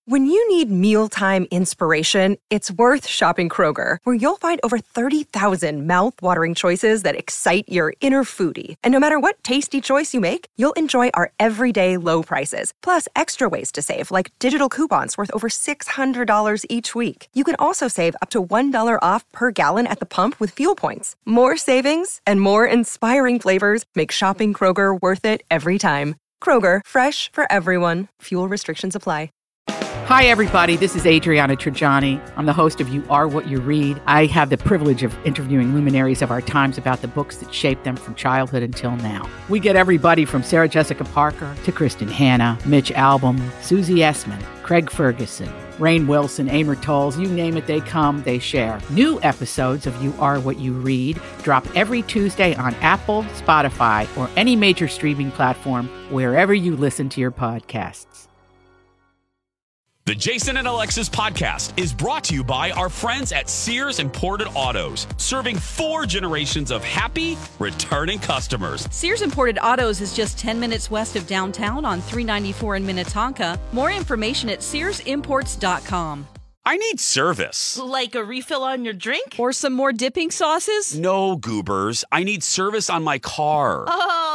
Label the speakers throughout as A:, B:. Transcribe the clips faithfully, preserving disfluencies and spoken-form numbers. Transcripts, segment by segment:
A: When you need mealtime inspiration, it's worth shopping Kroger, where you'll find over thirty thousand mouth-watering choices that excite your inner foodie. And no matter what tasty choice you make, you'll enjoy our everyday low prices, plus extra ways to save, like digital coupons worth over six hundred dollars each week. You can also save up to one dollar off per gallon at the pump with fuel points. More savings and more inspiring flavors make shopping Kroger worth it every time. Kroger, fresh for everyone. Fuel restrictions apply.
B: Hi, everybody. This is Adriana Trajani. I'm the host of You Are What You Read. I have the privilege of interviewing luminaries of our times about the books that shaped them from childhood until now. We get everybody from Sarah Jessica Parker to Kristen Hanna, Mitch Albom, Susie Essman, Craig Ferguson, Rainn Wilson, Amor Tolls, you name it, they come, they share. New episodes of You Are What You Read drop every Tuesday on Apple, Spotify, or any major streaming platform wherever you listen to your podcasts.
C: The Jason and Alexis podcast is brought to you by our friends at Sears Imported Autos, serving four generations of happy, returning customers.
D: Sears Imported Autos is just ten minutes west of downtown on three ninety-four in Minnetonka. More information at sears imports dot com.
C: I need service.
E: Like a refill on your drink?
D: Or some more dipping sauces?
C: No, goobers. I need service on my car.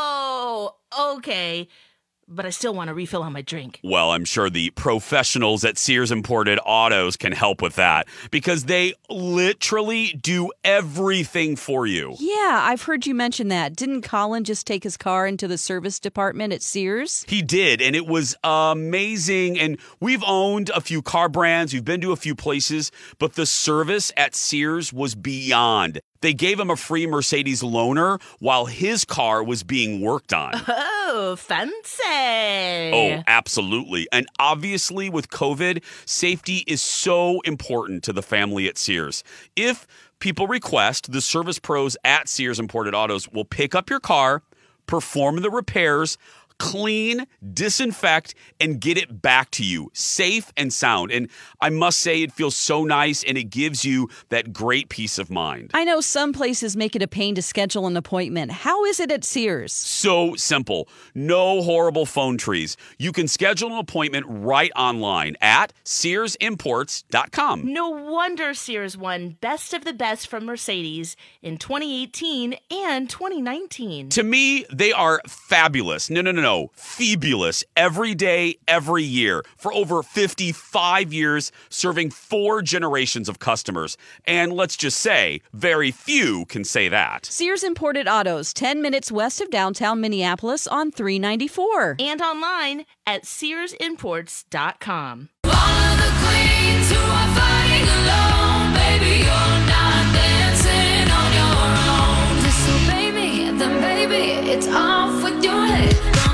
E: Oh, okay. But I still want a refill on my drink.
C: Well, I'm sure the professionals at Sears Imported Autos can help with that because they literally do everything for you.
D: Yeah, I've heard you mention that. Didn't Colin just take his car into the service department at Sears?
C: He did, and it was amazing. And we've owned a few car brands. We've been to a few places, but the service at Sears was beyond. They gave him a free Mercedes loaner while his car was being worked on.
E: Oh, fancy.
C: Oh, absolutely. And obviously with COVID, safety is so important to the family at Sears. If people request, the service pros at Sears Imported Autos will pick up your car, perform the repairs, clean, disinfect, and get it back to you safe and sound. And I must say it feels so nice and it gives you that great peace of mind.
D: I know some places make it a pain to schedule an appointment. How is it at Sears?
C: So simple. No horrible phone trees. You can schedule an appointment right online at sears imports dot com.
E: No wonder Sears won Best of the Best from Mercedes in twenty eighteen and twenty nineteen.
C: To me, they are fabulous. No, no, no, no. Fabulous every day, every year for over fifty-five years, serving four generations of customers. And let's just say, very few can say that.
D: Sears Imported Autos, ten minutes west of downtown Minneapolis on three ninety-four.
E: And online at sears imports dot com.
F: All of the queens who are fighting alone, baby, you're not dancing on your own. Disobey me, then baby, it's off with your head.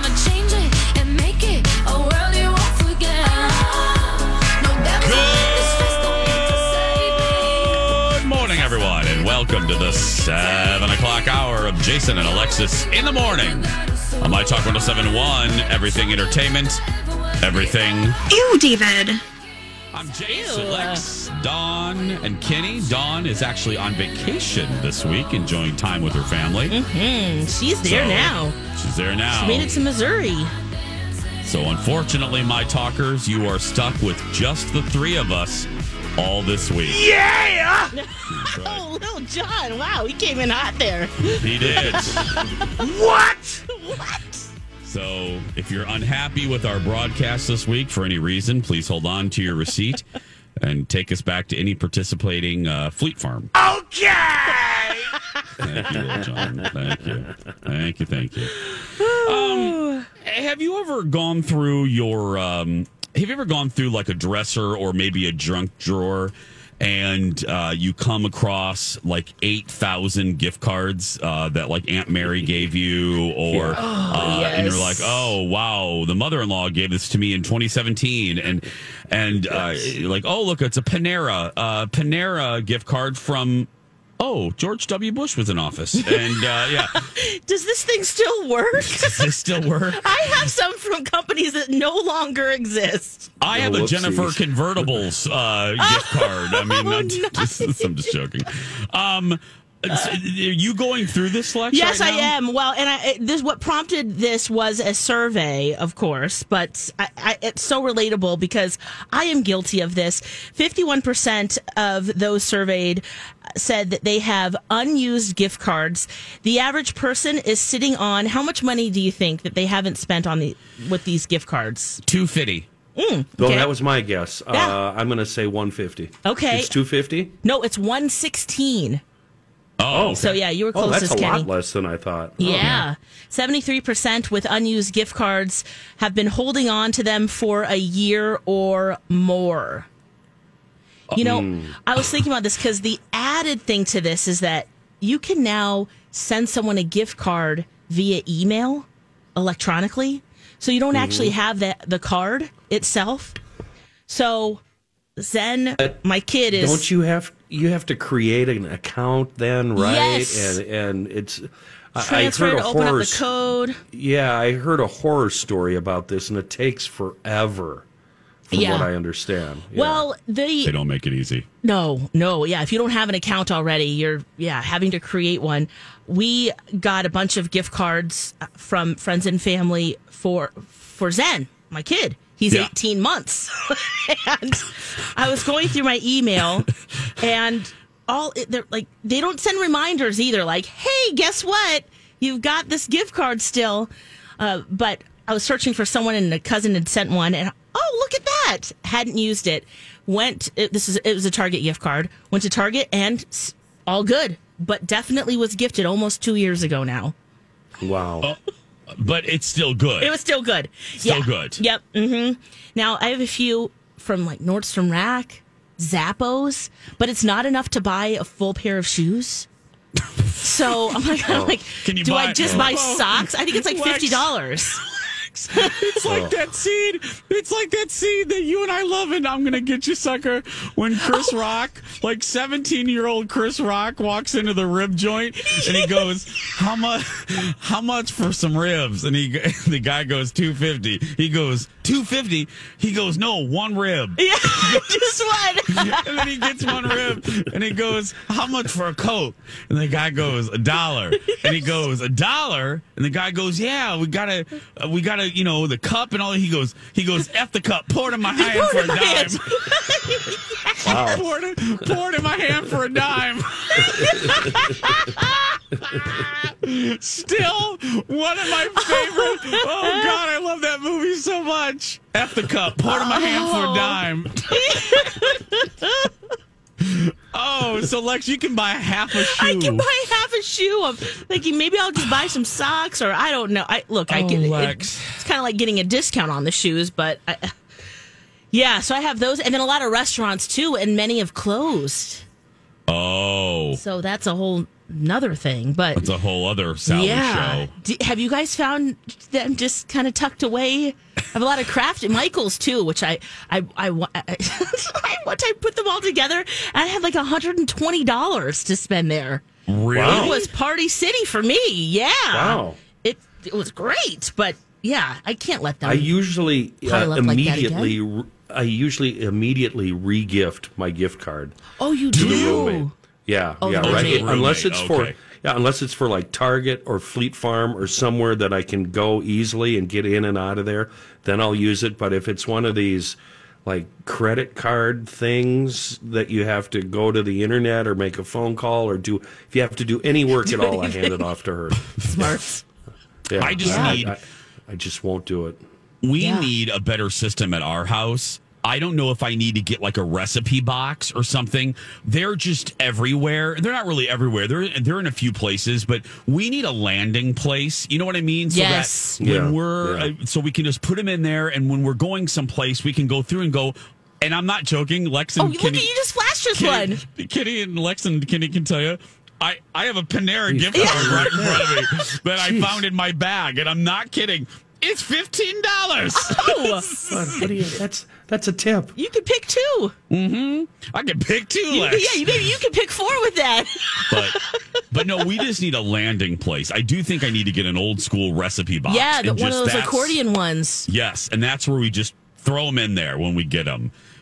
C: Everyone, and welcome to the seven o'clock hour of Jason and Alexis in the morning on My Talk one oh seven point one, everything entertainment, everything.
G: Ew, David.
C: I'm Jason, Lex, Dawn, and Kenny. Dawn is actually on vacation this week, enjoying time with her family.
E: Mm-hmm. She's there
C: so,
E: now.
C: She's there now.
E: She made it to Missouri.
C: So unfortunately, my talkers, you are stuck with just the three of us all this week.
E: Yeah! Oh, little John. Wow, he came in hot there.
C: He did.
E: What? What?
C: So if you're unhappy with our broadcast this week for any reason, please hold on to your receipt and take us back to any participating uh, Fleet Farm.
E: Okay!
C: Thank you, little John. Thank you. Thank you, thank you. Um, have you ever gone through your... Um, Have you ever gone through like a dresser or maybe a junk drawer and uh, you come across like eight thousand gift cards uh, that like Aunt Mary gave you or
E: yeah. oh,
C: uh,
E: yes.
C: and you're like, oh, wow, the mother-in-law gave this to me in twenty seventeen and and uh, like, oh, look, it's a Panera, uh, Panera gift card from... Oh, George W. Bush was in office. And, uh, yeah.
E: Does this thing still work?
C: Does this still work?
E: I have some from companies that no longer exist.
C: I have
H: oh,
C: a Jennifer Convertibles uh, gift card. I mean,
E: Oh,
C: I'm, just, I'm just joking. Um, Are you going through this selection?
G: Yes,
C: right
G: I
C: now?
G: am. Well, and I, this what prompted this was a survey, of course, but I, I, it's so relatable because I am guilty of this. fifty-one percent of those surveyed said that they have unused gift cards. The average person is sitting on how much money do you think that they haven't spent on the with these gift cards?
C: two fifty.
G: Mm,
H: Well,
G: okay.
H: that was my guess.
G: Yeah.
H: Uh, I'm going to say one fifty.
G: Okay.
H: It's two fifty?
G: No, it's one sixteen.
C: Oh,
G: So yeah, you were
H: Oh,
G: closest,
H: that's a
G: Kenny.
H: lot less than I thought.
G: Yeah. seventy-three percent with unused gift cards have been holding on to them for a year or more. You know, I was thinking about this because the added thing to this is that you can now send someone a gift card via email electronically. So you don't actually have the, the card itself. So Zen, my kid is...
H: Don't you have you have to create an account then, right?
G: Yes.
H: And and it's I-
G: transfer
H: I heard
G: it,
H: a
G: open
H: horror
G: up the code.
H: Yeah, I heard a horror story about this, and it takes forever, from
G: Yeah.
H: what I understand. Yeah.
G: Well, the...
C: They don't make it easy.
G: No, no, yeah. If you don't have an account already, you're yeah having to create one. We got a bunch of gift cards from friends and family for for Zen, my kid. He's
C: Yeah.
G: eighteen months, and I was going through my email, and all they're like they don't send reminders either. Like, hey, guess what? You've got this gift card still. Uh, but I was searching for someone, and a cousin had sent one, and oh, look at that! Hadn't used it. Went. It, this is it was a Target gift card. Went to Target, and s- all good. But definitely was gifted almost two years ago now.
H: Wow.
C: But it's still good.
G: It was still good.
C: Still
G: yeah.
C: good.
G: Yep. Mm-hmm. Now I have a few from like Nordstrom Rack, Zappos, but it's not enough to buy a full pair of shoes. So I'm like, I'm like
C: Can you
G: do
C: buy-
G: I just
C: oh.
G: buy socks? I think it's like
C: Lex.
G: fifty dollars.
C: It's like that scene. It's like that scene that you and I love, and I'm gonna get you, sucker. When Chris Rock, like seventeen-year-old Chris Rock, walks into the rib joint, and he goes, "How much? How much for some ribs?" And he, the guy goes, two fifty. He goes, two fifty. He goes, "No, one rib."
G: Yeah, just one.
C: And then he gets one rib, and he goes, "How much for a Coke?" And the guy goes, "A dollar." And he goes, "A dollar?" And the guy goes, "Yeah, we gotta, uh, we gotta, you know, the cup and all." He goes, he goes, "F the cup, pour it in my hand
G: Pour
C: for
G: it
C: a
G: in my
C: dime."
G: hand.
H: Wow.
C: pour, it, pour it in my hand for a dime. Still one of my favorite. Oh God, I love that movie so much. F the cup, pour it in my hand for a dime. Oh, so Lex, you can buy half a shoe.
G: I can buy half a shoe. I'm thinking maybe I'll just buy some socks, or I don't know. I look, I
C: Oh,
G: can. It,
C: Lex.
G: it's kind of like getting a discount on the shoes, but I, yeah. So I have those, and then a lot of restaurants too, and many have closed.
C: Oh,
G: So that's a whole another thing. But
C: that's a whole other Sally
G: yeah,
C: show.
G: D- have you guys found them just kind of tucked away? I have a lot of craft at Michael's too, which I I I, I, I one time put them all together, and I had like one hundred and twenty dollars to spend there.
C: Really?
H: Wow.
G: It was Party City for me. Yeah.
H: Wow.
G: It it was great, but yeah, I can't let them.
H: I usually
G: pile
H: uh,
G: up like that
H: immediately re- I usually immediately re-gift my gift card
G: oh, you
H: to
G: do.
H: the roommate. Yeah,
G: Oh,
H: yeah,
G: the
H: right.
G: roommate.
H: Unless it's
C: Okay.
H: for yeah, unless it's for like Target or Fleet Farm or somewhere that I can go easily and get in and out of there, then I'll use it. But if it's one of these like credit card things that you have to go to the internet or make a phone call or do, if you have to do any work at all, I hand it off to her.
G: Smart.
H: Yeah,
C: I just
H: I,
C: need-
H: I, I just won't do it.
C: We
G: Yeah.
C: need a better system at our house. I don't know if I need to get like a recipe box or something. They're just everywhere. They're not really everywhere. They're they're in a few places, but we need a landing place. You know what I mean? So
G: Yes.
C: that when
H: Yeah,
C: we're
H: yeah.
C: uh, so we can just put them in there, and when we're going someplace, we can go through and go. And I'm not joking. Lex
G: Oh,
C: and
G: look
C: Kenny,
G: at you just flashed this
C: Kenny,
G: one.
C: Kenny and Lex and Kenny can tell you. I, I have a Panera gift card right in front of me that I found in my bag, and I'm not kidding. It's fifteen dollars.
G: Oh,
H: But what do you? That's that's a tip.
G: you could pick two.
C: I can pick two,
G: You,
C: Lex.
G: yeah, you- maybe you could pick four with that.
C: But but no, we just need a landing place. I do think I need to get an old school recipe box.
G: Yeah, the,
C: and
G: one of
C: just
G: those
C: that's-
G: accordion ones.
C: Yes, and that's where we just throw them in there when we get them.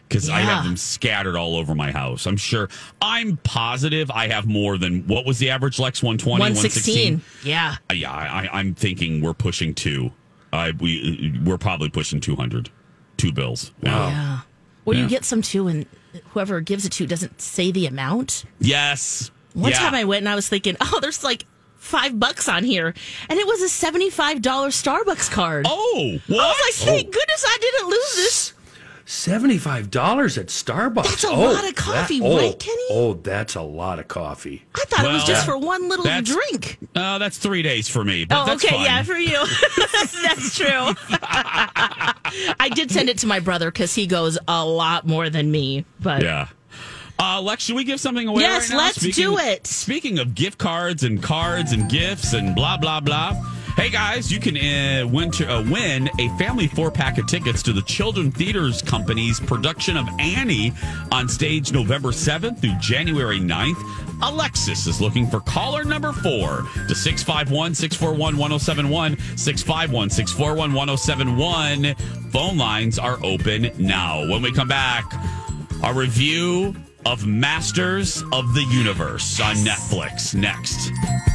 C: because I
G: Yeah.
C: have them scattered all over my house. I'm sure, I'm positive I have more than, what was the average, Lex? one twenty,
G: one sixteen. Yeah.
C: Uh, yeah, I, I'm thinking we're pushing two. I we we're probably pushing two hundred, two bills.
H: Wow.
G: Yeah. Or
C: Yeah.
G: you get some too, and whoever gives it to doesn't say the amount.
C: Yes.
G: One
C: yeah.
G: time I went and I was thinking, oh, there's like five bucks on here. And it was a seventy-five dollars Starbucks card.
C: Oh, what?
G: I was like, thank
H: Oh.
G: goodness I didn't lose this.
H: seventy-five dollars at Starbucks.
G: That's a
H: oh,
G: lot of coffee,
H: that, oh,
G: right, Kenny?
H: Oh, that's a lot of coffee.
G: I thought it was
C: Well,
G: just for one little
C: that's-
G: drink.
C: Uh, that's three days for me. But
G: Oh,
C: that's
G: okay,
C: fine.
G: yeah, for you. That's true. I did send it to my brother because he goes a lot more than me. But
C: Yeah. Uh, Lex, should we give something away
G: Yes,
C: right now?
G: let's do it.
C: Speaking of gift cards and cards and gifts and blah, blah, blah. Hey, guys, you can uh, win, to, uh, win a family four-pack of tickets to the Children Theaters Company's production of Annie on stage November seventh through January ninth. Alexis is looking for caller number four to six five one, six four one, one oh seven one, six five one, six four one, one oh seven one. Phone lines are open now. When we come back, a review of Masters of the Universe on Netflix next.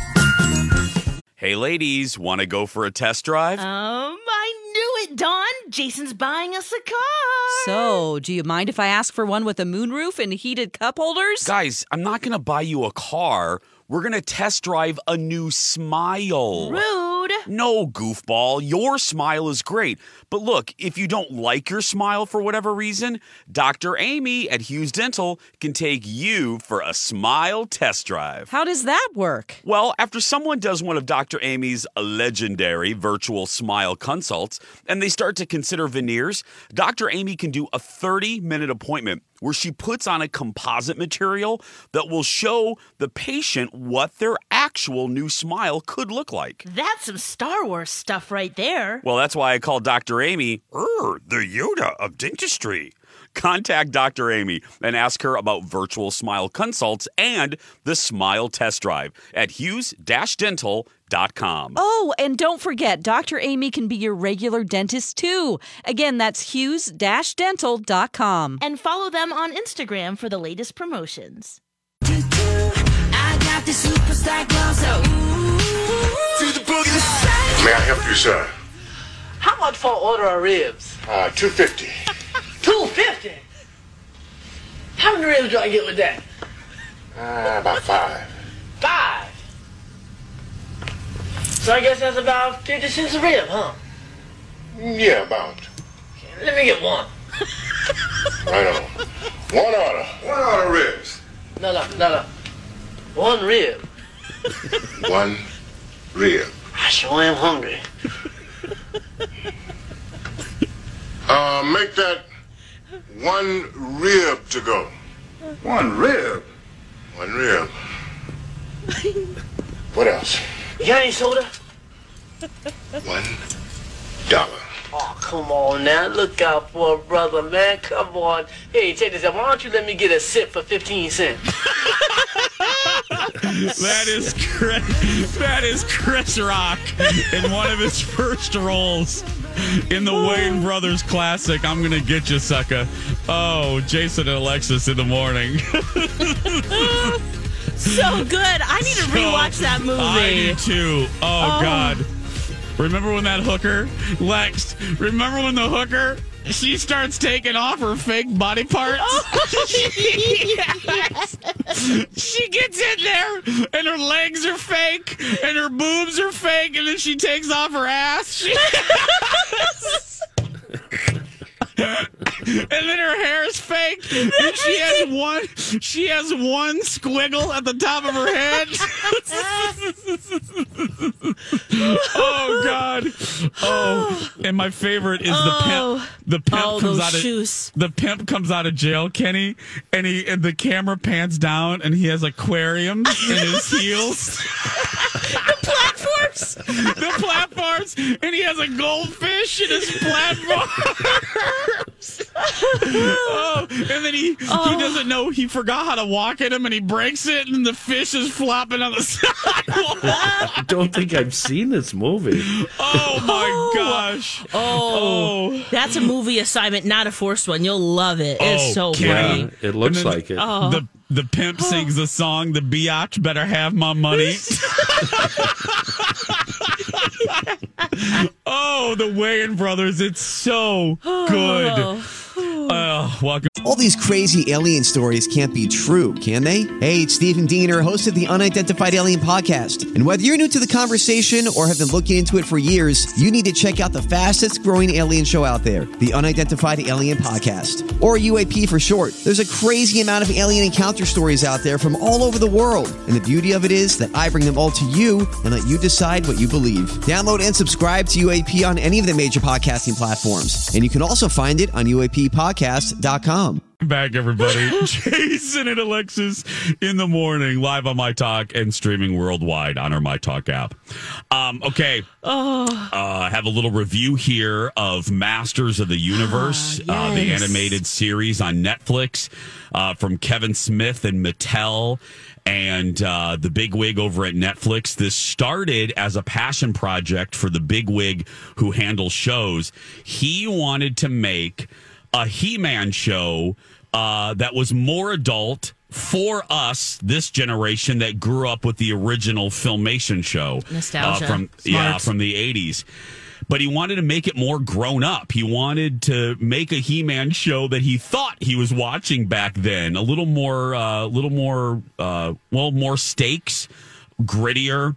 C: Hey, ladies, want to go for a test drive?
E: Um, I knew it, Dawn. Jason's buying us a car.
D: So, do you mind if I ask for one with a moonroof and heated cup holders?
C: Guys, I'm not going to buy you a car. We're going to test drive a new Smile.
E: Rude.
C: No, goofball. Your Smile is great. But look, if you don't like your Smile for whatever reason, Doctor Amy at Hughes Dental can take you for a Smile test drive.
D: How does that work?
C: Well, after someone does one of Doctor Amy's legendary virtual Smile consults and they start to consider veneers, Doctor Amy can do a thirty-minute appointment where she puts on a composite material that will show the patient what their actual new smile could look like.
E: That's some Star Wars stuff right there.
C: Well, that's why I call Doctor Amy er, the Yoda of dentistry. Contact Doctor Amy and ask her about virtual smile consults and the Smile test drive at hughes dental dot com.
D: Oh, and don't forget, Doctor Amy can be your regular dentist too. Again, that's hughes dental dot com.
E: And follow them on Instagram for the latest promotions.
F: I got the superstar glow, so ooh, to the boogie.
I: May I help you, sir?
J: How much for an order of ribs?
I: Uh, two fifty.
J: Two fifty. How many ribs do I get with that?
I: Uh, about five.
J: Five. So I guess that's about fifty cents a rib, huh?
I: Yeah, about.
J: Let me get one.
I: Right on. One order. One order ribs.
J: No, no, no, no. One rib.
I: One rib.
J: I sure am hungry.
I: Uh, make that one rib to go. One rib? One rib. What else?
J: You got any soda?
I: One dollar.
J: Oh, come on now. Look out for a brother, man. Come on. Hey, check this out. Why don't you let me get a sip for fifteen cents?
C: That is Chris, that is Chris Rock in one of his first roles in the Wayne Brothers classic, I'm Gonna Get You, Sucker. Oh, Jason and Alexis in the morning.
G: So good. I need to
C: So,
G: rewatch that movie.
C: I do too. Oh,
G: Oh.
C: God. Remember when that hooker, Lex, remember when the hooker, she starts taking off her fake body parts?
G: Yes.
C: She gets in there and her legs are fake and her boobs are fake and then she takes off her ass. She- and then her hair is fake and she has one she has one squiggle at the top of her head. Oh, God. Oh, and my favorite is the pimp. The pimp
G: Oh,
C: comes
G: those
C: out of
G: shoes.
C: the pimp comes out of jail, Kenny, and he and the camera pans down and he has aquariums in his heels.
G: Platforms.
C: The platforms, and he has a goldfish in his platforms. oh, and then he
G: Oh.
C: he doesn't know, he forgot how to walk at him, and he breaks it, and the fish is flopping on the sidewalk.
H: I don't think I've seen this movie.
C: Oh my gosh!
G: Oh,
C: Oh.
G: that's a movie assignment, not a forced one. You'll love it. It's
C: Oh,
G: so
H: Yeah,
G: funny.
H: it looks
C: And then-
H: like it.
G: Oh.
C: The the pimp sings the song, "The biatch better have my money." Oh, the Wayans brothers! It's so good. Oh, welcome.
K: All these crazy alien stories can't be true, can they? Hey, it's Stephen Diener, host of the Unidentified Alien Podcast. And whether you're new to the conversation or have been looking into it for years, you need to check out the fastest growing alien show out there, the Unidentified Alien Podcast, or U A P for short. There's a crazy amount of alien encounter stories out there from all over the world. And the beauty of it is that I bring them all to you and let you decide what you believe. Download and subscribe to U A P on any of the major podcasting platforms. And you can also find it on U A P podcast dot com.
C: Back, everybody. Jason and Alexis in the morning, live on My Talk and streaming worldwide on our My Talk app. Um, okay.
G: Oh.
C: Uh, I have a little review here of Masters of the Universe,
G: Ah,
C: uh, the
G: yes.
C: animated series on Netflix uh, from Kevin Smith and Mattel and uh, the bigwig over at Netflix. This started as a passion project for the bigwig who handles shows. He wanted to make a He-Man show uh, that was more adult for us, this generation that grew up with the original Filmation show.
G: Nostalgia.
C: Uh, from
G: Smart.
C: yeah, from the eighties. But he wanted to make it more grown up. He wanted to make a He-Man show that he thought he was watching back then. A little more, a uh, little more, uh, well, more stakes, grittier.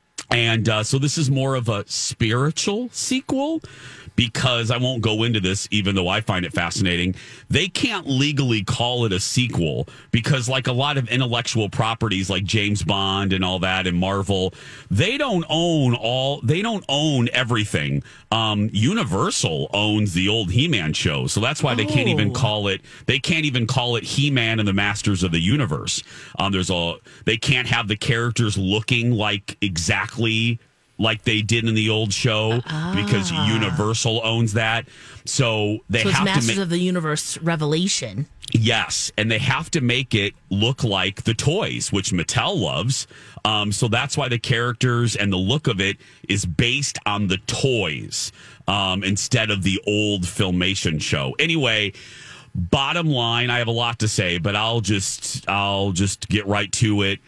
C: And uh, so this is more of a spiritual sequel. Because I won't go into this, even though I find it fascinating. They can't legally call it a sequel because, like a lot of intellectual properties, like James Bond and all that, and Marvel, they don't own all. They don't own everything. Um, Universal owns the old He-Man show, so that's why they can't even
G: Oh.
C: call it. They can't even call it He-Man and the Masters of the Universe. Um, there's a. They can't have the characters looking like exactly like they did in the old show because Universal owns that. So they
G: So it's
C: have to
G: Masters
C: make
G: of the Universe Revelation.
C: yes, and they have to make it look like the toys, which Mattel loves. Um, so that's why the characters and the look of it is based on the toys um, instead of the old Filmation show. Anyway, bottom line, I have a lot to say, but I'll just I'll just get right to it.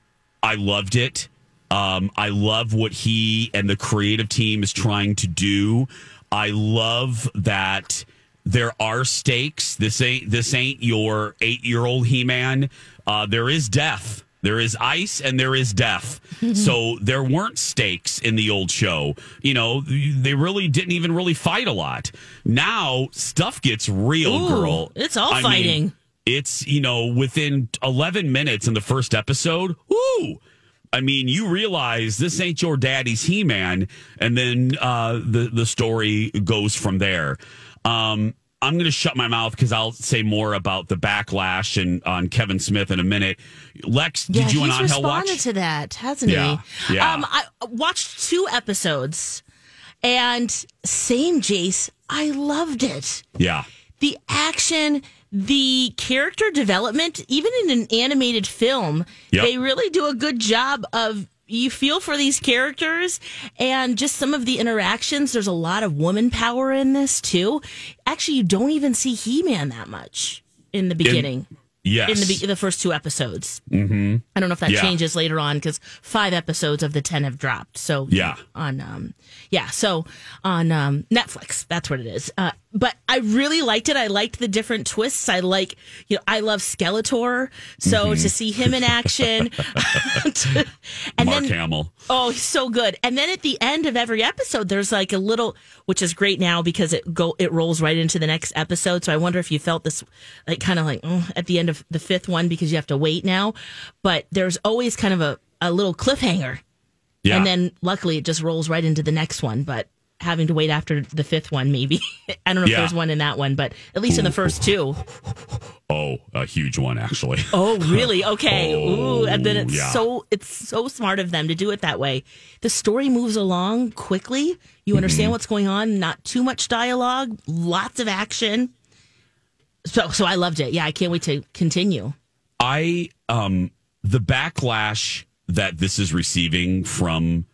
C: I loved it. Um, I love what he and the creative team is trying to do. I love that there are stakes. This ain't this ain't your eight-year-old He-Man. Uh, there is death. There is ice and there is death. So there weren't stakes in the old show. You know, they really didn't even really fight a lot. Now stuff gets real,
G: Ooh,
C: girl.
G: it's all
C: I mean,
G: fighting.
C: it's, you know, within eleven minutes in the first episode. Woo! I mean, you realize this ain't your daddy's He-Man, and then uh, the the story goes from there. Um, I'm going to shut my mouth because I'll say more about the backlash and on Kevin Smith in a minute. Lex,
G: Yeah,
C: did you and
G: he's
C: Angel watch?
G: responded to that, hasn't
C: Yeah,
G: he?
C: yeah.
G: Um, I watched two episodes, and same, Jace. I loved it.
C: Yeah,
G: The action, the character development, even in an animated film,
C: Yep.
G: they really do a good job of. You feel for these characters and just some of the interactions. There's a lot of woman power in this too. Actually, you don't even see He-Man that much in the beginning.
C: yes.
G: In the be- the first two episodes.
C: mm-hmm.
G: I don't know if that
C: Yeah.
G: changes later on because five episodes of the ten have dropped. So
C: Yeah.
G: on um yeah, so on um Netflix, that's what it is. Uh, but I really liked it. I liked the different twists. I like you know I love Skeletor, so
C: Mm-hmm.
G: to see him in action, and
C: Mark
G: then
C: Hamill.
G: oh, he's so good. And then at the end of every episode, there's like a little, which is great now because it go it rolls right into the next episode. So I wonder if you felt this, like kind of like mm, at the end of the fifth one because you have to wait now. But there's always kind of a, a little cliffhanger,
C: Yeah.
G: and then luckily it just rolls right into the next one. But having to wait after the fifth one, maybe I don't know if
C: Yeah.
G: there's one in that one, but at least in the first two.
C: Oh, a huge one, actually.
G: Oh, really? Okay.
C: Oh,
G: Ooh, and then it's
C: yeah.
G: so it's so smart of them to do it that way. The story moves along quickly. You understand
C: Mm-hmm.
G: what's going on. Not too much dialogue. Lots of action. So, so I loved it. Yeah, I can't wait to continue.
C: I um the backlash that this is receiving from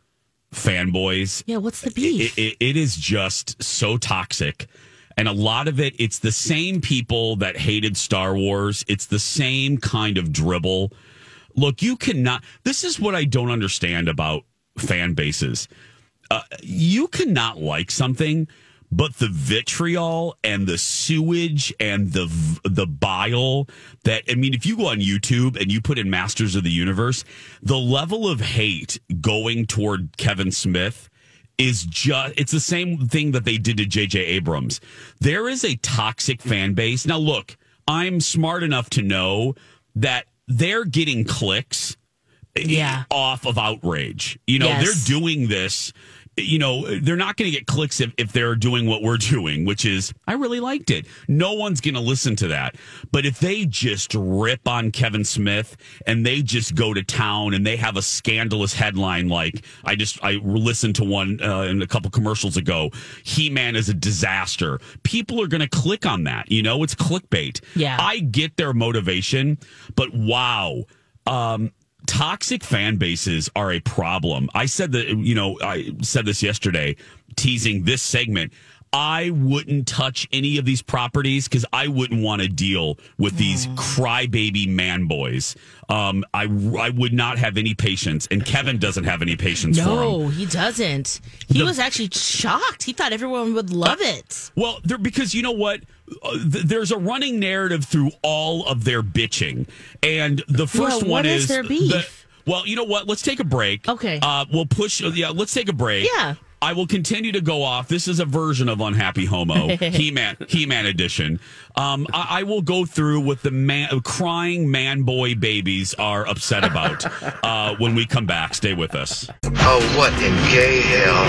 C: fanboys.
G: Yeah, what's the beef?
C: It, it, it is just so toxic. And a lot of it, it's the same people that hated Star Wars. It's the same kind of dribble. Look, you cannot. This is what I don't understand about fan bases. Uh, you cannot like something, but the vitriol and the sewage and the the bile that, I mean, if you go on YouTube and you put in Masters of the Universe, the level of hate going toward Kevin Smith is just, it's the same thing that they did to J J Abrams. There is a toxic fan base. Now, look, I'm smart enough to know that they're getting clicks
G: yeah.
C: off of outrage. You know,
G: yes.
C: they're doing this. You know, they're not going to get clicks if, if they're doing what we're doing, which is, I really liked it. No one's going to listen to that. But if they just rip on Kevin Smith and they just go to town and they have a scandalous headline like, I just, I listened to one uh, in a couple commercials ago, He-Man is a disaster. People are going to click on that. You know, it's clickbait.
G: Yeah.
C: I get their motivation, but wow. Um, Toxic fan bases are a problem. I said that, you know, I said this yesterday, teasing this segment. I wouldn't touch any of these properties because I wouldn't want to deal with these crybaby man boys. Um, I, I would not have any patience, and Kevin doesn't have any patience for them.
G: No, he doesn't. He
C: The-
G: was actually shocked. He thought everyone would love it.
C: Well, there, because you know what? Uh, th- there's a running narrative through all of their bitching. And the first
G: Yeah,
C: one
G: what is
C: is
G: their beef?
C: the- well, you know what? Let's take a break.
G: Okay.
C: Uh, we'll push. Yeah, let's take a break.
G: Yeah.
C: I will continue to go off. This is a version of Unhappy Homo, He-Man, He-Man edition. Um, I, I will go through what the man, crying man boy babies are upset about uh, when we come back. Stay with us.
L: Oh, what in gay hell?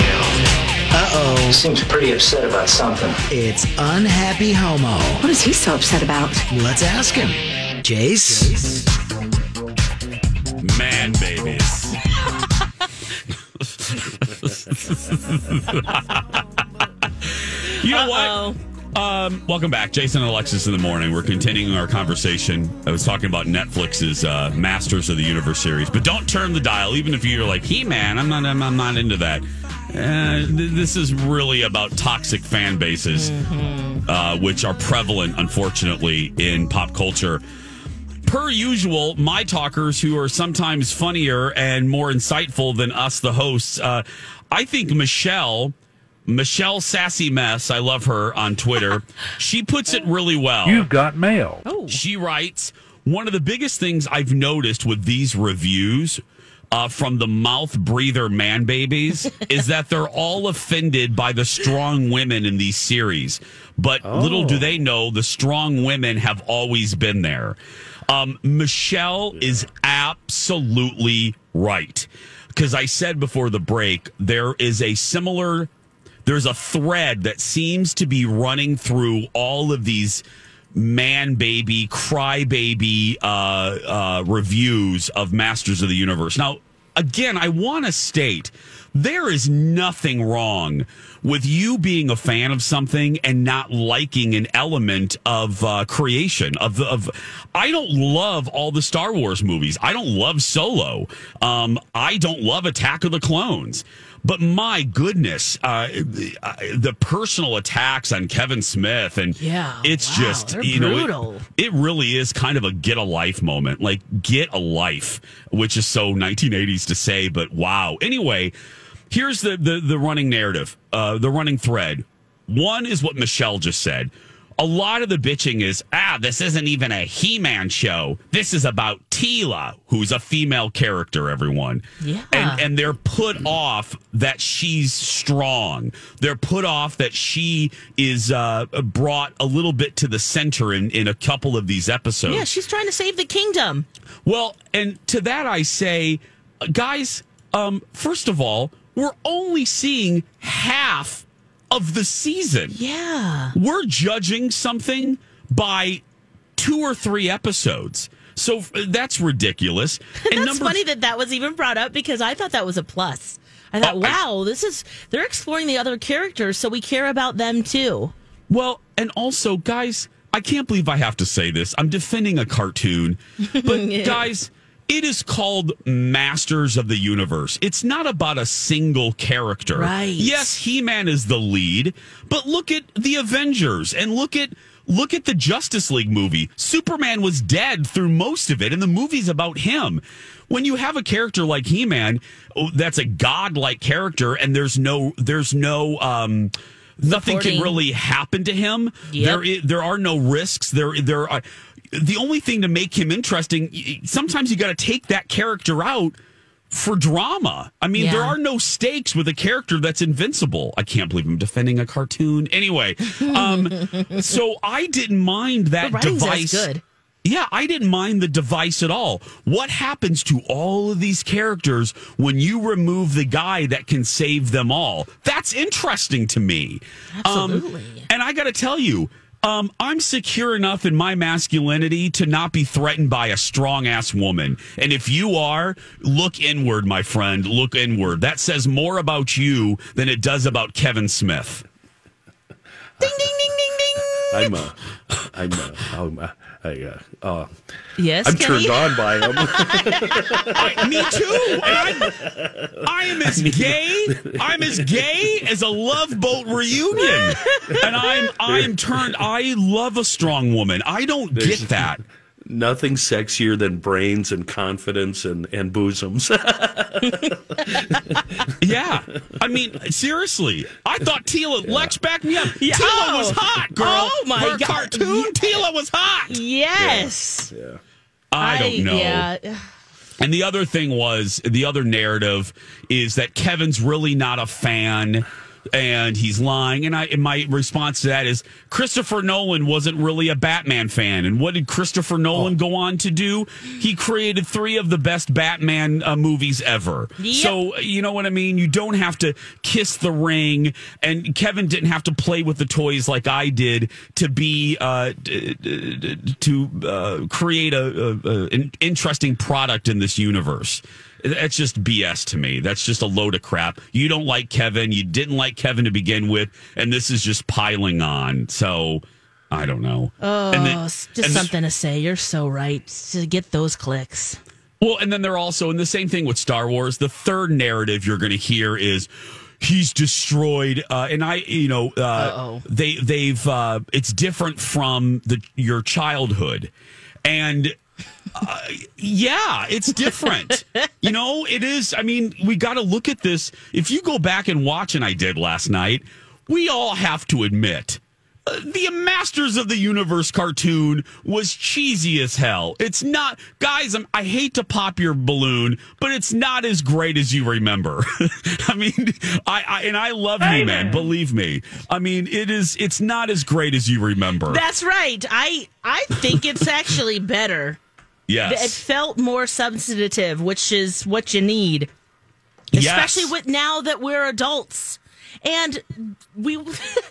M: Uh-oh.
N: Seems pretty upset about something.
M: It's Unhappy Homo.
O: What is he so upset about?
M: Let's ask him. Jace?
C: Man babies. You know
G: Uh-oh.
C: what? Um, welcome back. Jason and Alexis in the morning. We're continuing our conversation. I was talking about Netflix's uh, Masters of the Universe series, but don't turn the dial, even if you're like, He-Man, I'm not, I'm, I'm not into that. Uh, th- this is really about toxic fan bases, mm-hmm. uh, which are prevalent, unfortunately, in pop culture. Per usual, my talkers, who are sometimes funnier and more insightful than us, the hosts, uh, I think Michelle, Michelle Sassy Mess, I love her on Twitter, she puts it really well.
P: You've got mail.
G: Oh.
C: She writes, one of the biggest things I've noticed with these reviews uh, from the mouth breather man babies is that they're all offended by the strong women in these series. But
H: Oh.
C: little do they know, the strong women have always been there. Um, Michelle is absolutely right. Because I said before the break, there is a similar, there's a thread that seems to be running through all of these man baby, cry baby uh, uh, reviews of Masters of the Universe. Now, again, I want to state there is nothing wrong with you being a fan of something and not liking an element of uh, creation of the of. I don't love all the Star Wars movies. I don't love Solo. Um, I don't love Attack of the Clones. But my goodness, uh, the, uh, the personal attacks on Kevin Smith, and
G: Yeah,
C: it's
G: wow,
C: just,
G: they're
C: you know,
G: brutal.
C: it, it really is kind of a get a life moment. Like, get a life, which is so nineteen eighties to say, but wow. Anyway, here's the, the, the running narrative, uh, the running thread. One is what Michelle just said. A lot of the bitching is, ah, this isn't even a He-Man show. This is about Teela, who's a female character, everyone.
G: Yeah.
C: And, and they're put off that she's strong. They're put off that she is uh, brought a little bit to the center in, in a couple of these episodes.
G: Yeah, she's trying to save the kingdom.
C: Well, and to that I say, guys, um, first of all, we're only seeing half of the season.
G: Yeah.
C: We're judging something by two or three episodes. So that's ridiculous. And
G: That's
C: number
G: funny that that was even brought up because I thought that was a plus. I thought,
C: Oh, I-
G: wow, this is, they're exploring the other characters, so we care about them too.
C: Well, and also, guys, I can't believe I have to say this. I'm defending a cartoon. But
G: Yeah.
C: guys, it is called Masters of the Universe. It's not about a single character.
G: Right.
C: Yes, He-Man is the lead, but look at the Avengers and look at look at the Justice League movie. Superman was dead through most of it, and the movie's about him. When you have a character like He-Man, oh, that's a godlike character, and there's no there's no um nothing can
G: Supporting.
C: really happen to him.
G: Yep.
C: There, i- there are no risks. There, there are. The only thing to make him interesting. y- Sometimes you got to take that character out for drama. I mean,
G: Yeah.
C: there are no stakes with a character that's invincible. I can't believe I'm defending a cartoon. Anyway, um, so I didn't mind that
G: The writing's as
C: device.
G: good.
C: Yeah, I didn't mind the device at all. What happens to all of these characters when you remove the guy that can save them all? That's interesting to me.
G: Absolutely.
C: Um, and I got to tell you, um, I'm secure enough in my masculinity to not be threatened by a strong ass woman. And if you are, look inward, my friend. Look inward. That says more about you than it does about Kevin Smith.
G: Ding, ding, ding, ding, ding.
H: I'm a, I'm a, I'm a, I, uh, uh,
G: Yes,
H: I'm
G: Kenny?
H: turned on by him.
C: I, me too. And I'm, I am as gay. I'm as gay as a Love Boat reunion, and I'm I'm turned. I love a strong woman. I don't
H: There's-
C: get that.
H: Nothing sexier than brains and confidence and, and bosoms.
C: Yeah, I mean seriously. I thought Tila Lex backed me up.
G: Yeah.
C: Tila
G: Oh.
C: was hot, girl.
G: Oh, my
C: Her
G: God.
C: cartoon Tila was hot.
G: Yes.
H: Yeah.
C: I don't know.
G: Yeah.
C: And the other thing was, the other narrative is that Kevin's really not a fan and he's lying. And I, and my response to that is Christopher Nolan wasn't really a Batman fan. And what did Christopher Nolan go on to do? He created three of the best Batman uh, movies ever.
G: Yep.
C: So, you know what I mean? You don't have to kiss the ring. And Kevin didn't have to play with the toys like I did to be, uh, d- d- d- to uh, create a, a, a, an interesting product in this universe. That's just B S to me. That's just a load of crap. You don't like Kevin. You didn't like Kevin to begin with. And this is just piling on. So, I don't know.
G: Oh,
C: And then-
G: it's
C: and
G: just
C: then-
G: something to say. You're so right. To get those clicks.
C: Well, and then they're also, and the same thing with Star Wars, the third narrative you're going to hear is he's destroyed. Uh, and I, you know, uh,
G: Uh-oh.
C: they, they've, uh, it's different from the, your childhood. And, Uh, yeah, it's different. You know, it is. I mean, we got to look at this. If you go back and watch, and I did last night, we all have to admit uh, the Masters of the Universe cartoon was cheesy as hell. It's not, guys, I'm, I hate to pop your balloon, but it's not as great as you remember. I mean, I, I and I love you, man. Believe me. I mean, it is. It's not as great as you remember.
G: That's right. I I think it's actually better.
C: Yes.
G: It felt more substantive, which is what you need.
C: Yes.
G: Especially with now that we're adults. And we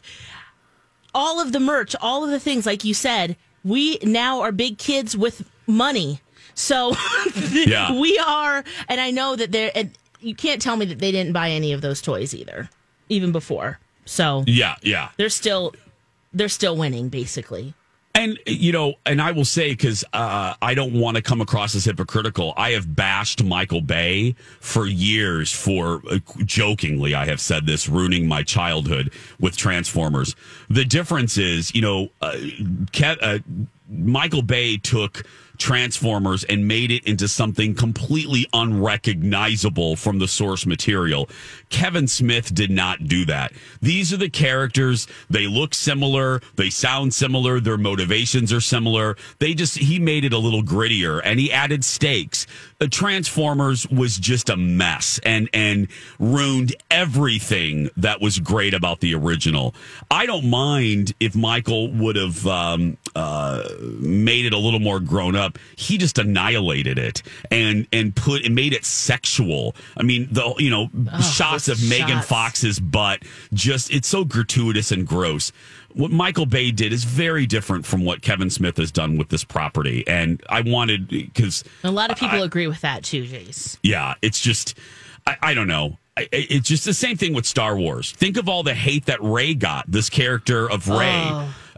G: all of the merch, all of the things like you said, we now are big kids with money. So
C: Yeah.
G: we are, and I know that they're and you can't tell me that they didn't buy any of those toys either, even before. So
C: Yeah, yeah.
G: they're still they're still winning basically.
C: And, you know, and I will say, because uh, I don't want to come across as hypocritical, I have bashed Michael Bay for years for, uh, jokingly, I have said this, ruining my childhood with Transformers. The difference is, you know, uh, Ke- uh, Michael Bay took Transformers and made it into something completely unrecognizable from the source material. Kevin Smith did not do that. These are the characters. They look similar. They sound similar. Their motivations are similar. They just, he made it a little grittier and he added stakes. The Transformers was just a mess and, and ruined everything that was great about the original. I don't mind if Michael would have um, uh, made it a little more grown up. He just annihilated it and and put and made it sexual. I mean, the you know
G: Oh,
C: shots of
G: those
C: Megan
G: shots.
C: Fox's butt, just it's so gratuitous and gross. What Michael Bay did is very different from what Kevin Smith has done with this property, and I wanted because
G: A lot of people
C: I-
G: agree with that too, Jace.
C: yeah, it's just I, I don't know. I, it's just the same thing with Star Wars. Think of all the hate that Rey got. This character of Rey.
G: Oh.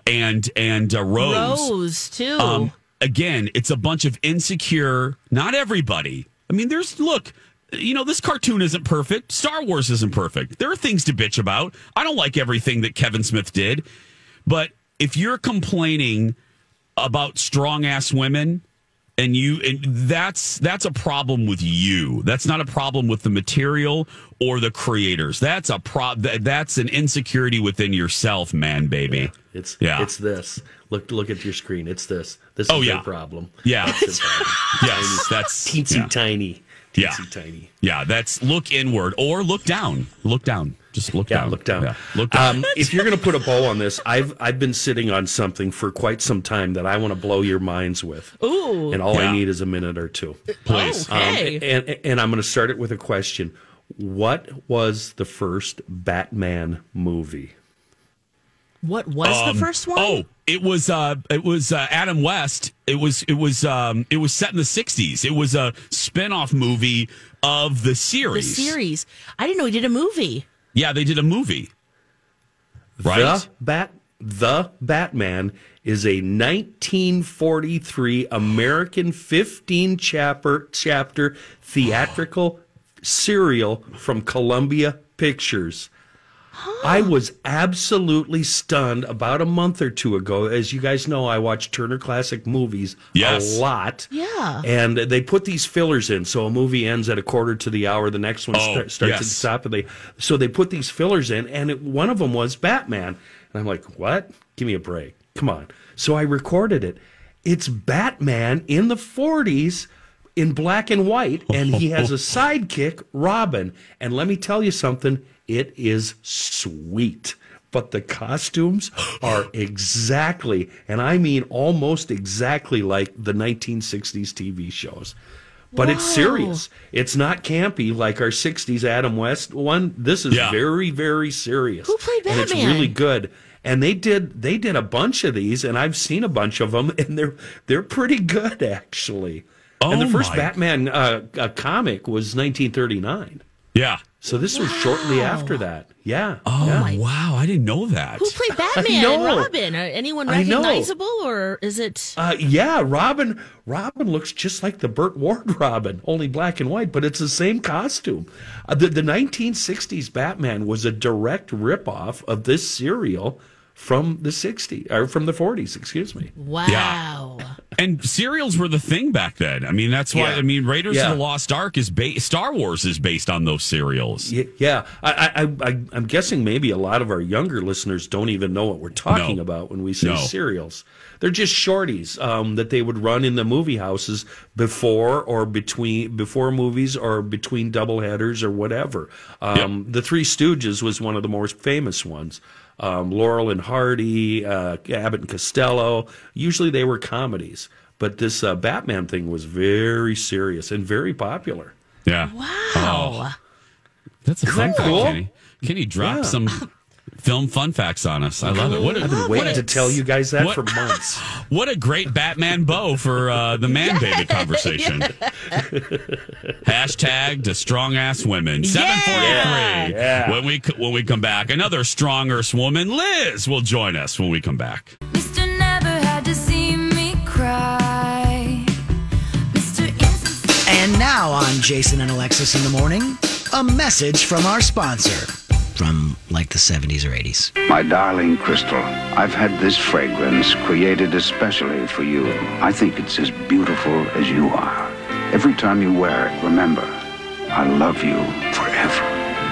C: and and uh, Rose.
G: Rose, too.
C: Um, again, it's a bunch of insecure, not everybody. I mean, there's, look, you know, this cartoon isn't perfect. Star Wars isn't perfect. There are things to bitch about. I don't like everything that Kevin Smith did. But if you're complaining about strong-ass women, and you, and that's that's a problem with you. That's not a problem with the material or the creators. That's a pro. That's an insecurity within yourself, man, baby.
H: Yeah, it's
C: yeah.
H: it's this. Look look at your screen. It's this. This is
C: oh, yeah.
H: your problem.
C: Yeah,
H: that's the problem.
C: yes, that's
H: teensy
C: yeah.
H: tiny. Teensy
C: Yeah,
H: tiny.
C: Yeah, that's look inward or look down. Look down. Just look
H: Yeah,
C: down.
H: look down.
C: Yeah, look down.
H: Um, if you're going to put a bow on this, I've I've been sitting on something for quite some time that I want to blow your minds with.
G: Ooh.
H: And all
C: Yeah.
H: I need is a minute or two.
C: Please.
G: Okay.
H: Um, and, and I'm going to start it with a question. What was the first Batman movie?
G: What was
C: Um,
G: the first one?
C: Oh, it was uh, it was uh, Adam West. It was it was um, it was set in the sixties. It was a spin-off movie of the
G: the
C: series.
G: series. I didn't know he did a movie.
C: Yeah, they did a movie. Right?
H: The Bat The Batman is a nineteen forty-three American fifteen chapter chapter theatrical serial from Columbia Pictures. I was absolutely stunned about a month or two ago. As you guys know, I watch Turner Classic Movies
C: Yes.
H: a lot.
G: Yeah.
H: And they put these fillers in. So a movie ends at a quarter to the hour. The next one
C: Oh,
H: start, starts
C: yes.
H: at the top. Of the, so they put these fillers in, and it, one of them was Batman. And I'm like, what? Give me a break. Come on. So I recorded it. It's Batman in the forties in black and white, and he has a sidekick, Robin. And let me tell you something. It is sweet. But the costumes are exactly, and I mean almost exactly like the nineteen sixties T V shows. But
G: Wow.
H: it's serious. It's not campy like our sixties Adam West one. This is
C: Yeah.
H: very, very serious.
G: Who played
H: And it's
G: Batman?
H: really good. And they did they did a bunch of these, and I've seen a bunch of them, and they're they're pretty good actually.
C: Oh,
H: and the first
C: my.
H: Batman uh, uh, comic was nineteen thirty-nine.
C: Yeah.
H: So this was shortly after that. Yeah.
C: Oh,
H: yeah.
C: wow. I didn't know that.
G: Who played Batman
H: know.
G: and Robin? Are anyone
H: I know.
G: recognizable, or is it?
H: Uh, yeah, Robin. Robin looks just like the Burt Ward Robin, only black and white, but it's the same costume. Uh, the, the nineteen sixties Batman was a direct ripoff of this serial from the sixties or from the forties. Excuse me.
G: Wow.
C: And serials were the thing back then. I mean, that's why.
H: Yeah.
C: I mean, Raiders
H: Yeah.
C: of the Lost Ark is ba- Star Wars is based on those serials.
H: Y- Yeah, I, I, I, I'm guessing maybe a lot of our younger listeners don't even know what we're talking
C: No.
H: about when we say
C: No.
H: serials. They're just shorties um, that they would run in the movie houses before or between before movies or between doubleheaders or whatever. Um, The Three Stooges was one of the most famous ones. Um, Laurel and Hardy, uh, Abbott and Costello. Usually they were comedies, but this uh, Batman thing was very serious and very popular.
C: Yeah.
G: Wow.
C: That's a fun
H: that
C: fact,
H: cool?
C: Kenny. Kenny dropped
H: Yeah.
C: some film fun facts on us. I love it. What a,
H: I've been waiting
G: it.
H: to tell you guys that
C: What-
H: for months.
C: what a great Batman bow for uh, the man baby conversation. Hashtag to strong ass women. seven forty-three.
H: Yeah.
C: When we when we come back, another stronger woman, Liz, will join us when we come back.
F: Mister never had to see me cry. Mister Instant.
M: And now on Jason and Alexis in the morning, a message from our sponsor from like the seventies or eighties.
O: My darling Crystal, I've had this fragrance created especially for you. I think it's as beautiful as you are. Every time you wear it, remember, I love you forever.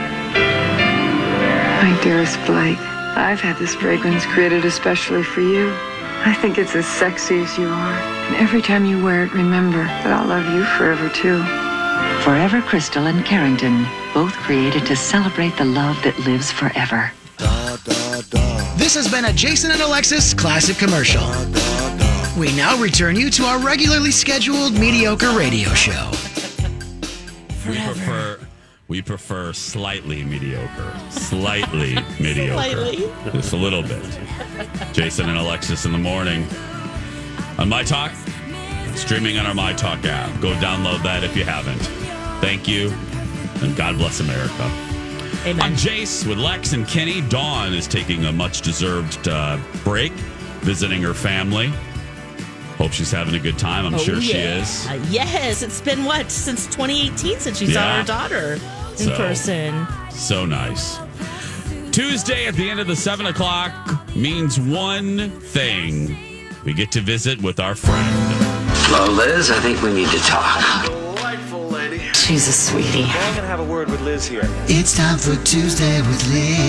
P: My dearest Blake, I've had this fragrance created especially for you. I think it's as sexy as you are. And every time you wear it, remember that I'll love you forever too.
Q: Forever Crystal and Carrington, both created to celebrate the love that lives forever.
M: This has been a Jason and Alexis classic commercial. We now return you to our regularly scheduled mediocre radio show.
C: We prefer we prefer slightly mediocre. Slightly mediocre.
G: Slightly.
C: Just a little bit. Jason and Alexis in the morning. On My Talk. Streaming on our My Talk app. Go download that if you haven't. Thank you. And God bless America.
G: Amen.
C: I'm Jace with Lex and Kenny. Dawn is taking a much-deserved uh, break. visiting her family. Hope she's having a good time. I'm
G: Oh,
C: sure she
G: yeah.
C: is.
G: Uh, yes, it's been what since twenty eighteen since she
C: Yeah.
G: saw her daughter in
C: So-
G: person.
C: So nice. Tuesday at the end of the seven o'clock means one thing. We get to visit with our friend.
L: Hello, Liz. I think we need to talk.
R: Delightful lady.
Q: She's a sweetie.
R: I'm gonna have a word with Liz here.
M: It's time for Tuesday with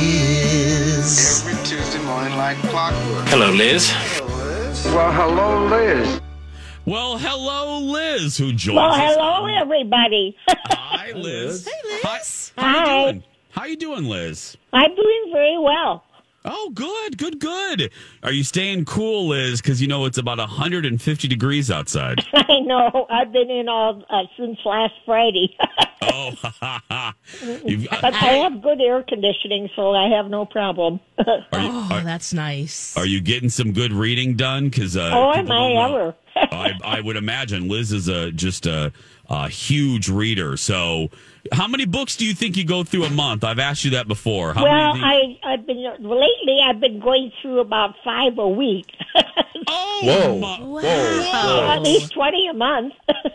M: Liz.
L: Every Tuesday morning like clockwork.
R: Hello, Liz.
O: Well, hello, Liz.
C: Well, hello, Liz, who joins
S: Well,
C: us.
S: hello, everybody.
C: Hi, Liz. Hey, Liz. Hi. How
S: Hi.
C: you doing? How you doing, Liz?
S: I'm doing very well.
C: Oh, good, good, good. Are you staying cool, Liz? Because you know it's about one hundred fifty degrees outside.
S: I know. I've been in all uh, since last Friday.
C: Oh, ha, ha, ha. You've-
S: But I have good air conditioning, so I have no problem.
C: Are you,
G: Oh,
C: are,
G: that's nice.
C: are you getting some good reading done? Because uh,
S: oh, am
C: people
S: I
C: don't know.
S: ever?
C: I, I would imagine Liz is a just a, a huge reader. So, how many books do you think you go through a month? I've asked you that before. How
S: well,
C: many? do you-
S: I, I've been lately. I've been going through about five a week.
C: oh,
H: Whoa.
C: my,
H: Whoa.
S: At
H: Whoa.
S: least twenty a month.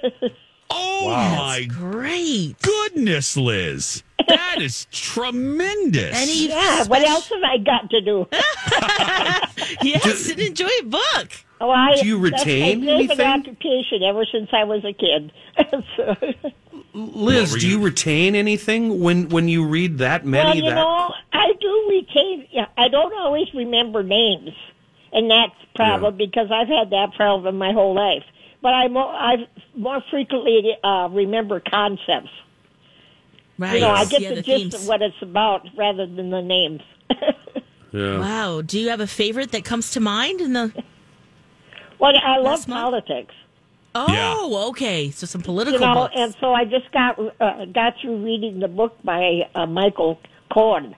C: oh
H: Wow.
C: my
G: Great.
C: goodness, Liz! That is tremendous.
G: Any
S: yeah. What else have I got to do?
G: Yes, and enjoy a book.
S: Oh, I,
H: Do you retain
S: that's my favorite
H: anything?
S: occupation ever since I was a kid. So,
H: Liz,
C: What were
H: do you
C: you-
H: retain anything when, when you read that many?
S: well, you
H: that
S: know, I do retain. Yeah, I don't always remember names, and that's a problem because I've had that problem my whole life. But I more, I more frequently uh, remember concepts.
G: Right.
S: You know, I get
G: Yeah,
S: the,
G: the
S: gist
G: themes.
S: of what it's about rather than the names.
H: Yeah.
G: Wow. Do you have a favorite that comes to mind in the?
S: Well, I love
G: Last month?
S: politics.
G: Oh, okay. So some political
S: You know,
G: books.
S: and so I just got uh, got through reading the book by uh, Michael Cohen.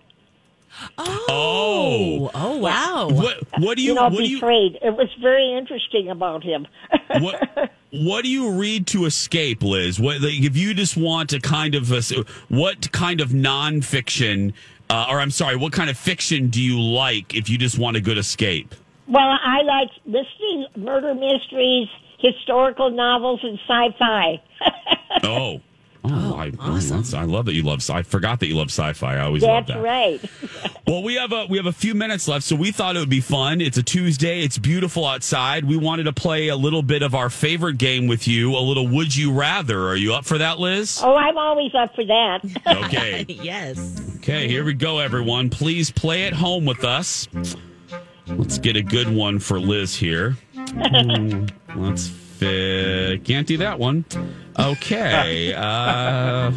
G: Oh, oh, wow.
C: What what do you,
S: You know,
C: what do you
S: Betrayed. It was very interesting about him.
C: what what do you read to escape, Liz? What like, if you just want to kind of uh, what kind of nonfiction, uh, or I'm sorry, what kind of fiction do you like if you just want a good escape?
S: Well, I like mystery, murder mysteries, historical novels, and sci-fi.
C: Oh. Oh, I, awesome. I love that you love. I forgot that you love sci-fi. I always love
S: That's
C: that.
S: right.
C: Well, we have a we have a few minutes left, so we thought it would be fun. It's a Tuesday. It's beautiful outside. We wanted to play a little bit of our favorite game with you. A little Would You Rather. Are you up for that, Liz?
S: Oh, I'm always up for that.
C: Okay.
G: Yes.
C: Okay, here we go, everyone. Please play at home with us. Let's get a good one for Liz here. Ooh, let's fit. Can't do that one. Okay. Uh,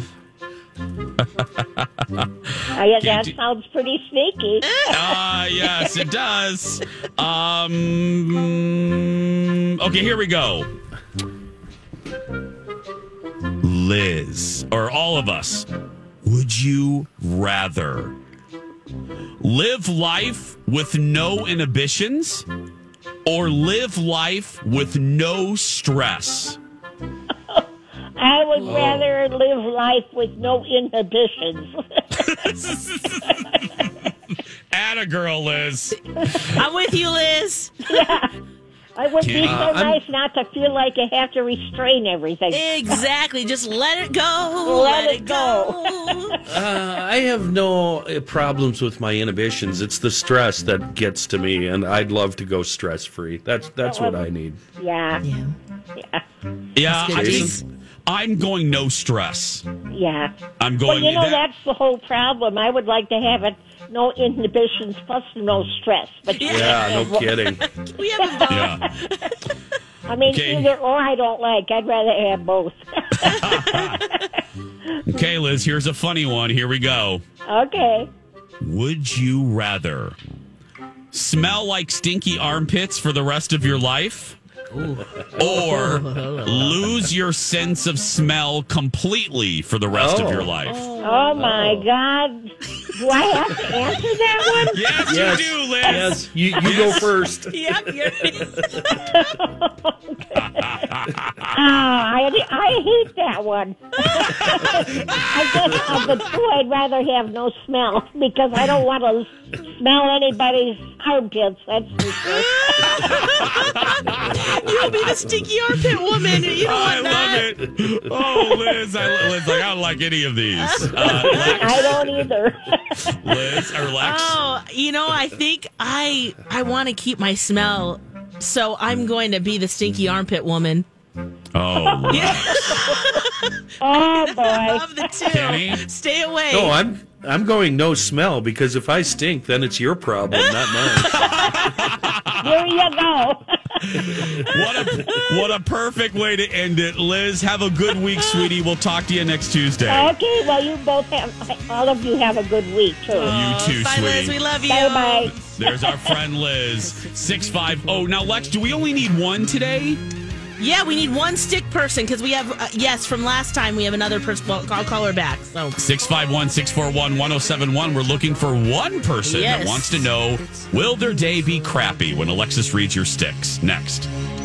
S: Uh, yeah, that
C: do-
S: sounds pretty sneaky.
C: Ah, yes, it does. Um. Okay, here we go. Liz, or all of us, would you rather live life with no inhibitions or live life with no stress?
S: I would rather live life with no inhibitions.
C: Atta girl, Liz.
G: I'm with you, Liz.
S: Yeah. It would be so
H: Uh, I'm-
S: nice not to feel like you have to restrain everything.
G: Exactly. Just let it go.
S: Let it go.
H: Uh, I have no uh, problems with my inhibitions. It's the stress that gets to me, and I'd love to go stress free. That's that's what I need.
S: Yeah.
G: Yeah.
S: Yeah.
C: Yeah,
G: That's
C: I
G: good.
C: think I'm going no stress.
S: Yeah.
C: I'm
S: Well,
C: going.
S: you know,
C: that-
S: that's the whole problem. I would like to have it no inhibitions plus no stress. But
H: Yeah, no kidding.
G: We have a vote.
C: yeah.
S: I mean,
C: Okay.
S: either or I don't like. I'd rather have both.
C: Okay, Liz, here's a funny one. Here we go.
S: Okay.
C: Would you rather smell like stinky armpits for the rest of your life or lose your sense of smell completely for the rest of your life?
G: Oh.
S: Oh, my
H: Oh.
S: God. Do I have to answer that one?
C: Yes,
H: Yes.
C: you do, Liz.
H: Yes, you, you go first.
G: Yep, you're
S: Ah, I, I hate that one. I guess of the two, I'd rather have no smell because I don't want to smell anybody's armpits. That's for sure.
G: You'll be the stinky armpit woman. You don't
C: I
G: want
C: love
G: that.
C: it. Oh, Liz, I, Liz, like, I don't like any of these. Uh, Lex,
S: I don't either.
C: Liz, or Lex?
G: Oh, you know, I think I I want to keep my smell, so I'm going to be the stinky armpit woman.
C: Oh,
S: Oh, boy.
G: Of the two,
C: Kenny?
G: stay away.
H: No, I'm I'm going no smell because if I stink, then it's your problem, not mine.
S: Here you go.
C: What a what a perfect way to end it, Liz. Have a good week, sweetie. We'll talk to you next Tuesday.
S: Okay, well, you both have, all of you have a good week, too.
C: You too,
G: Bye,
C: sweetie.
G: Liz. We love you.
S: Bye-bye.
C: There's our friend Liz. six five oh. Now, Lex, do we only need one today?
G: Yeah, we need one stick person because we have, uh, yes, from last time we have another person. Well, I'll call her back. So
C: six five one, six four one, one oh seven one. We're looking for one person
G: Yes.
C: that wants to know, will their day be crappy when Alexis reads your sticks? Next.